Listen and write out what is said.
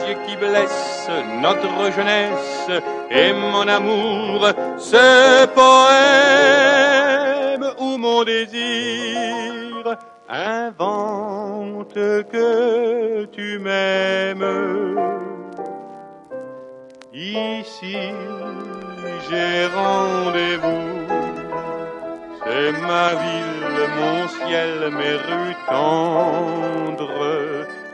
qui blesse notre jeunesse et mon amour, ce poème où mon désir invente que tu m'aimes. Ici j'ai rendez-vous, c'est ma ville, mon ciel, mes rues tendres,